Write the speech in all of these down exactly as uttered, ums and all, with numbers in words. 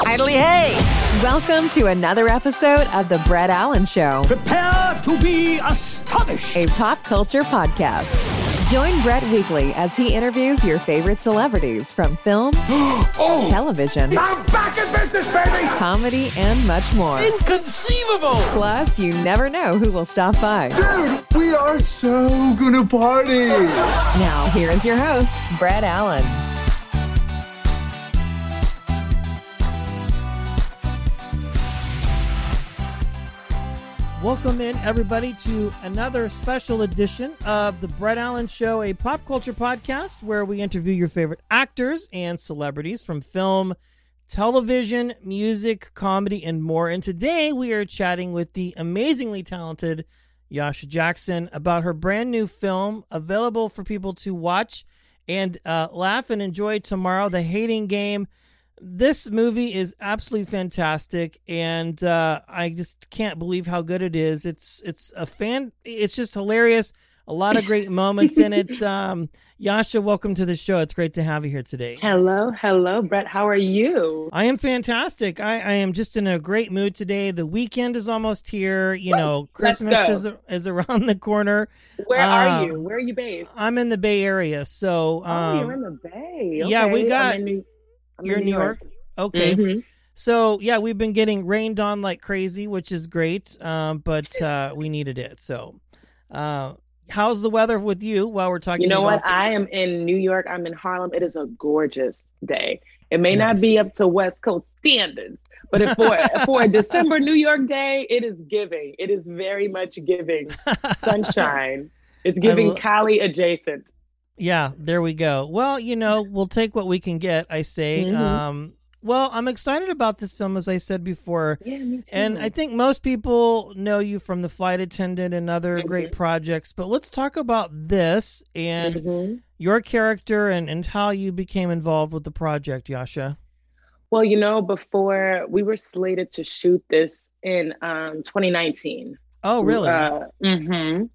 Idly hey! Welcome to another episode of The Brett Allen Show. Prepare to be astonished. A pop culture podcast. Join Brett weekly as he interviews your favorite celebrities from film, oh, television, I'm back in business, baby! comedy, and much more. Inconceivable! Plus, you never know who will stop by. Dude, we are so gonna party! Now, here is your host, Brett Allen. Welcome in, everybody, to another special edition of The Brett Allen Show, a pop culture podcast where we interview your favorite actors and celebrities from film, television, music, comedy, and more. And today we are chatting with the amazingly talented Yasha Jackson about her brand new film available for people to watch and uh, laugh and enjoy tomorrow, The Hating Game. This movie is absolutely fantastic, and uh, I just can't believe how good it is. It's it's a fan. It's just hilarious. A lot of great moments in it. Um, Yasha, welcome to the show. It's great to have you here today. Hello, hello, Brett. How are you? I am fantastic. I, I am just in a great mood today. The weekend is almost here. You know, Christmas is is around the corner. Where um, are you? Where are you based? I'm in the Bay Area, so um, oh, you're in the Bay. Okay. Yeah, we got. I'm in New- I'm You're in New York? York? Okay. Mm-hmm. So, yeah, we've been getting rained on like crazy, which is great, um, but uh, we needed it. So, uh, how's the weather with you while we're talking You know about what? the- I am in New York. I'm in Harlem. It is a gorgeous day. It may Nice. not be up to West Coast standards, but if for, for a December New York day, it is giving. It is very much giving sunshine. It's giving lo- Cali adjacent. Yeah, there we go. Well, you know, we'll take what we can get, I say. Mhm. Um, well, I'm excited about this film, as I said before. Yeah, me too. And I think most people know you from The Flight Attendant and other Mhm. great projects. But let's talk about this and Mhm. your character and, and how you became involved with the project, Yasha. Well, you know, before we were slated to shoot this in um, twenty nineteen. Oh, really? Uh, mm-hmm.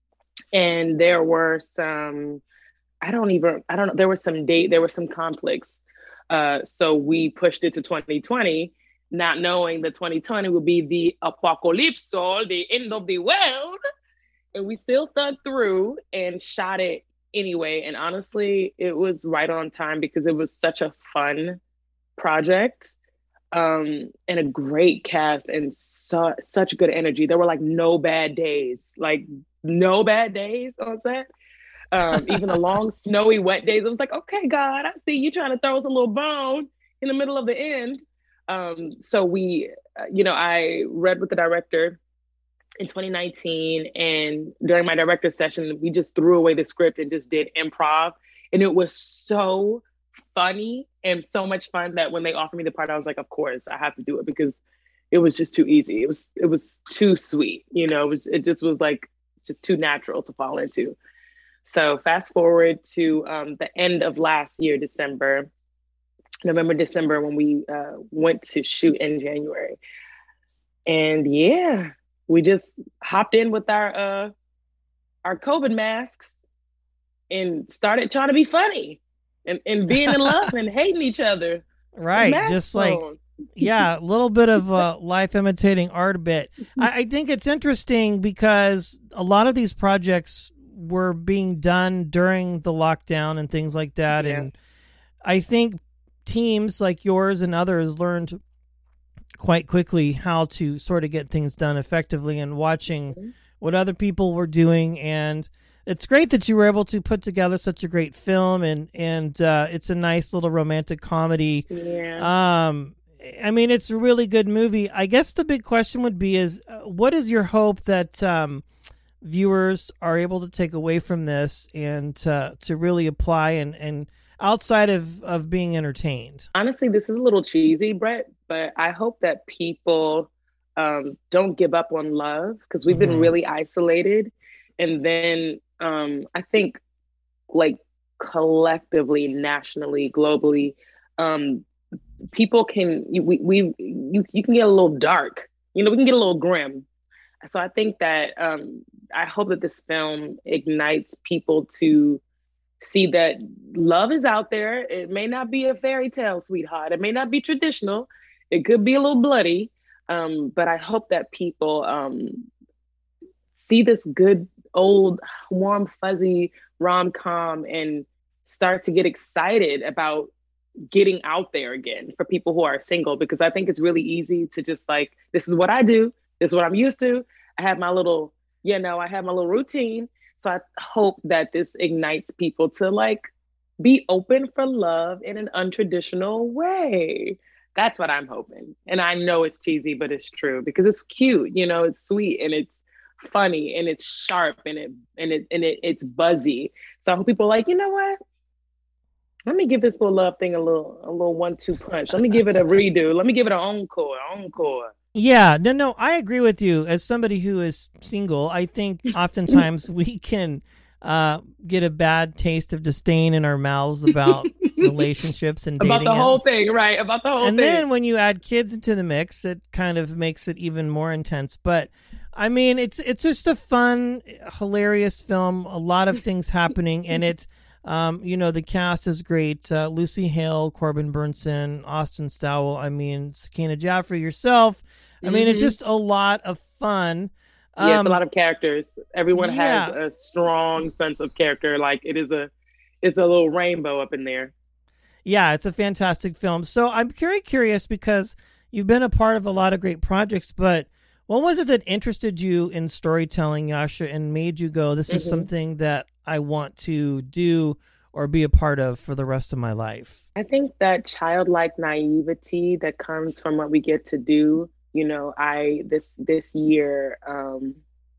And there were some, I don't even, I don't know, there was some date, there were some conflicts. Uh, so we pushed it to twenty twenty, not knowing that twenty twenty would be the apocalypse, the end of the world. And we still thought through and shot it anyway. And honestly, it was right on time because it was such a fun project. Um, and a great cast and su- such good energy. There were like no bad days, like no bad days on set. Um, even the long, snowy, wet days. It was like, okay, God, I see you trying to throw us a little bone in the middle of the end. Um, so we, uh, you know, I read with the director in twenty nineteen, and during my director session, we just threw away the script and just did improv. And it was so funny and so much fun that when they offered me the part, I was like, of course, I have to do it because it was just too easy. It was, it was too sweet. You know, it, was, it just was like, just too natural to fall into. So fast forward to um, the end of last year, December, November, December, when we uh, went to shoot in January. And yeah, we just hopped in with our uh, our COVID masks and started trying to be funny and, and being in love and hating each other. Right. Masks Just like, on. yeah, a little bit of uh, life imitating art a bit. I, I think it's interesting because a lot of these projects were being done during the lockdown and things like that. Yeah. And I think teams like yours and others learned quite quickly how to sort of get things done effectively and watching Mm-hmm. what other people were doing. And it's great that you were able to put together such a great film, and, and uh, it's a nice little romantic comedy. Yeah. Um, I mean, it's a really good movie. I guess the big question would be is, uh, what is your hope that um, viewers are able to take away from this and uh, to really apply and, and outside of, of being entertained? Honestly, this is a little cheesy, Brett, but I hope that people um, don't give up on love because we've Mhm. been really isolated. And then um, I think like collectively, nationally, globally, um, people can, we, we you, you can get a little dark, you know, we can get a little grim. So I think that um, I hope that this film ignites people to see that love is out there. It may not be a fairy tale, sweetheart. It may not be traditional. it could be a little bloody, um, but I hope that people um, see this good old warm fuzzy rom-com and start to get excited about getting out there again for people who are single, because I think it's really easy to just like, this is what I do, this is what I'm used to. I have my little, you know, I have my little routine. So I hope that this ignites people to like be open for love in an untraditional way. That's what I'm hoping. And I know it's cheesy, but it's true because it's cute, you know, it's sweet and it's funny and it's sharp and it and it and it, it's buzzy. So I hope people are like, you know what? Let me give this little love thing a little a little one two punch. Let me give it a redo. Let me give it an encore, encore. Yeah, no, no, I agree with you. As somebody who is single, I think oftentimes we can uh, get a bad taste of disdain in our mouths about relationships and dating. About the whole thing, right? About the whole and thing. And then when you add kids into the mix, it kind of makes it even more intense. But I mean, it's it's just a fun, hilarious film. A lot of things happening, and it's um, you know, the cast is great. Uh, Lucy Hale, Corbin Burnson, Austin Stowell. I mean, Sakina Jaffrey, yourself. I mean, mm-hmm. It's just a lot of fun. Um, yeah, it's a um, lot of characters. Everyone yeah. has a strong sense of character. Like it is a, it's a little rainbow up in there. Yeah, it's a fantastic film. So I'm very curious because you've been a part of a lot of great projects, but what was it that interested you in storytelling, Yasha, and made you go, this is mm-hmm. something that I want to do or be a part of for the rest of my life? I think that childlike naivety that comes from what we get to do. You know, I, this, this year, um,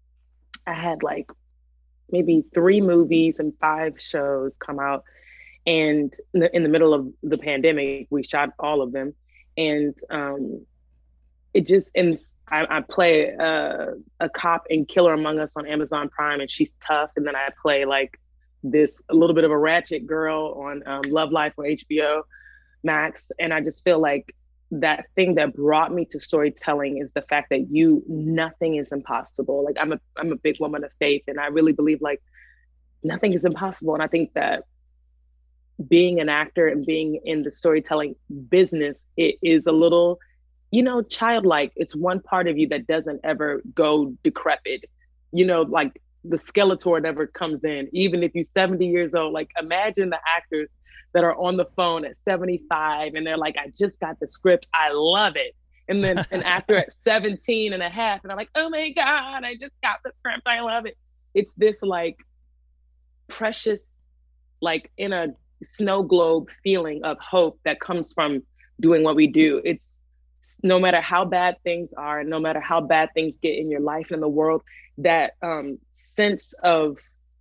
I had like maybe three movies and five shows come out. And in the, in the middle of the pandemic, we shot all of them. And um, it just, and I, I play a, a cop in Killer Among Us on Amazon Prime, and she's tough. And then I play like this, a little bit of a ratchet girl on um, Love Life on H B O Max. And I just feel like that thing that brought me to storytelling is the fact that you, nothing is impossible. Like I'm a, I'm a big woman of faith, and I really believe like nothing is impossible. And I think that being an actor and being in the storytelling business, it is a little, you know, childlike. It's one part of you that doesn't ever go decrepit, you know, like the Skeletor never comes in, even if you're seventy years old. Like imagine the actors that are on the phone at seventy-five and they're like, I just got the script, I love it. And then an actor at seventeen and a half, and I'm like, oh my God, I just got the script, I love it. It's this like precious, like in a snow globe feeling of hope that comes from doing what we do. It's no matter how bad things are, no matter how bad things get in your life and in the world, that um, sense of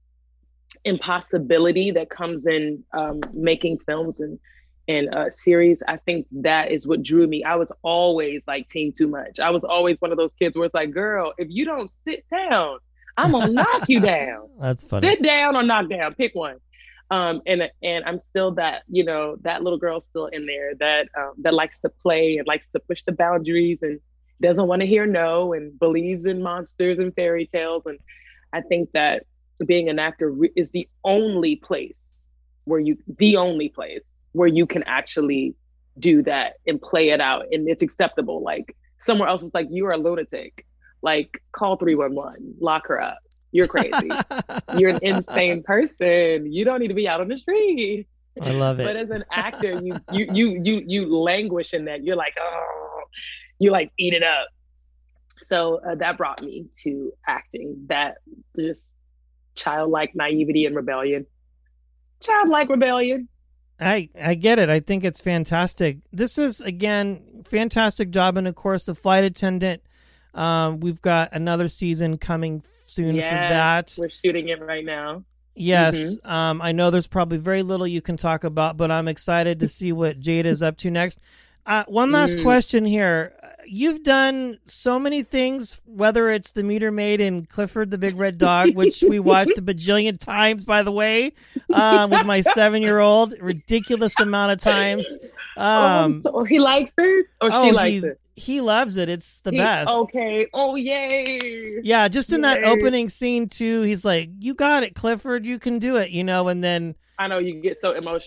impossibility that comes in um, making films and and uh, series, I think that is what drew me. I was always like Team Too Much. I was always one of those kids where it's like, girl, if you don't sit down, I'm gonna knock you down. That's funny. Sit down or knock down, pick one. Um, and and I'm still that, you know, that little girl still in there that um, that likes to play and likes to push the boundaries and doesn't want to hear no and believes in monsters and fairy tales. And I think that being an actor re- is the only place where you, the only place where you can actually do that and play it out and it's acceptable. Like somewhere else is like, you're a lunatic, like call three one one, lock her up. You're crazy. You're an insane person. You don't need to be out on the street. I love it. But as an actor, you you you you you languish in that. You're like, oh, you like eat it up. So uh, that brought me to acting. That just childlike naivety and rebellion. Childlike rebellion. I I get it. I think it's fantastic. This is again fantastic job, and of course the flight attendant. Um, we've got another season coming soon yes, for that. We're shooting it right now. Yes. Mm-hmm. Um, I know there's probably very little you can talk about, but I'm excited to see what Jada is up to next. Uh, one last mm. question here. You've done so many things, whether it's The Meter Maid and Clifford the Big Red Dog, which we watched a bajillion times, by the way, uh, with my seven-year-old. Ridiculous amount of times. Um, oh, so he likes it? Or oh, she likes he, it? He loves it. It's the he, best. Okay. Oh, yay. Yeah, just in yay. that opening scene, too, he's like, you got it, Clifford. You can do it, you know, and then... I know, you get so emotional.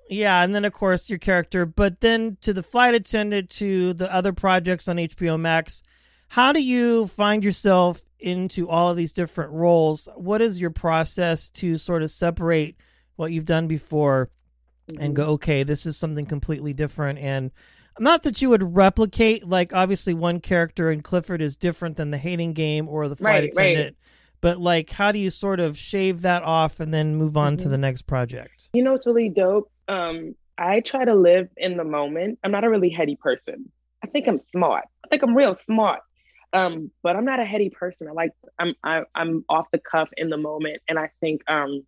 Yeah, and then of course your character, but then to the flight attendant, to the other projects on H B O Max. How do you find yourself into all of these different roles? What is your process to sort of separate what you've done before mm-hmm. and go, okay, this is something completely different? And not that you would replicate, like obviously one character in Clifford is different than the Hating Game or the flight right, attendant. Right. But like, how do you sort of shave that off and then move on mm-hmm. to the next project? You know, it's really dope. Um, I try to live in the moment. I'm not a really heady person. I think I'm smart. I think I'm real smart. Um, but I'm not a heady person. I like, I'm, I, I'm off the cuff in the moment. And I think um,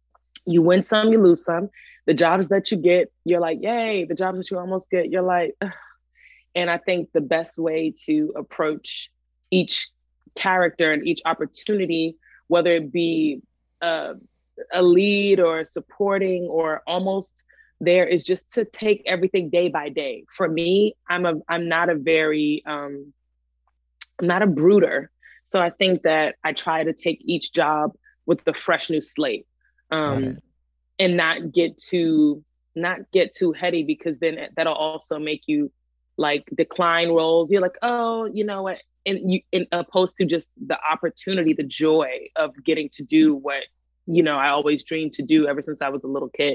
you win some, you lose some. The jobs that you get, you're like, yay. The jobs that you almost get, you're like, ugh. And I think the best way to approach each character and each opportunity, whether it be uh, a lead or supporting or almost there, is just to take everything day by day. For me, I'm a, I'm not a very, um, I'm not a brooder. So I think that I try to take each job with the fresh new slate, um, and not get too, not get too heady, because then that'll also make you like decline roles. You're like, oh, you know what? And you, in opposed to just the opportunity, the joy of getting to do what, you know, I always dreamed to do ever since I was a little kid.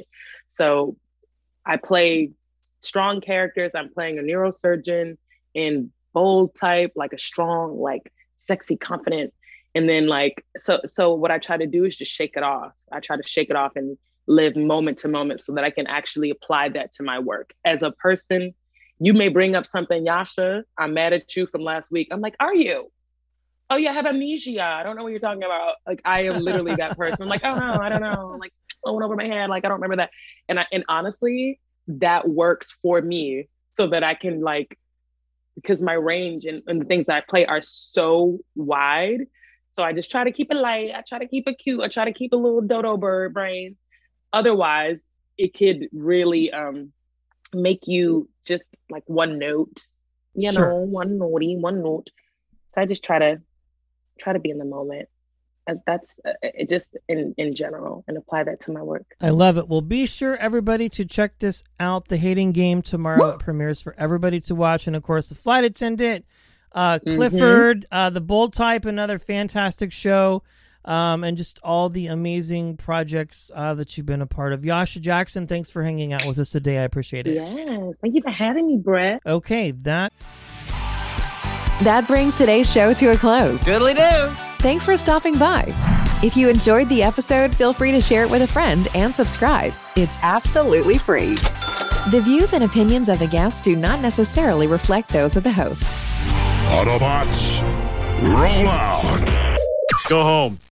So I play strong characters. I'm playing a neurosurgeon in bold type, like a strong, like sexy, confident. And then like, so, so what I try to do is just shake it off. I try to shake it off and live moment to moment so that I can actually apply that to my work. As a person, you may bring up something, Yasha, I'm mad at you from last week. I'm like, are you? Oh yeah, I have amnesia. I don't know what you're talking about. Like, I am literally that person. I'm like, oh no, I don't know. Like, blowing over my head. Like, I don't remember that. And I, and honestly, that works for me so that I can like, because my range and, and the things that I play are so wide. So I just try to keep it light. I try to keep it cute. I try to keep a little dodo bird brain. Otherwise, it could really um, make you just like one note, you Sure. know, one naughty, one note. So I just try to try to be in the moment. That's uh, it, just in, in general, and apply that to my work. I love it. Well, be sure, everybody, to check this out. The Hating Game tomorrow. Woo! It premieres for everybody to watch. And, of course, The Flight Attendant, uh, Clifford, mm-hmm. uh, The Bold Type, another fantastic show, um, and just all the amazing projects uh, that you've been a part of. Yasha Jackson, thanks for hanging out with us today. I appreciate it. Yes. Thank you for having me, Brett. Okay, that... That brings today's show to a close. Goodly do. Thanks for stopping by. If you enjoyed the episode, feel free to share it with a friend and subscribe. It's absolutely free. The views and opinions of the guests do not necessarily reflect those of the host. Autobots, roll out. Go home.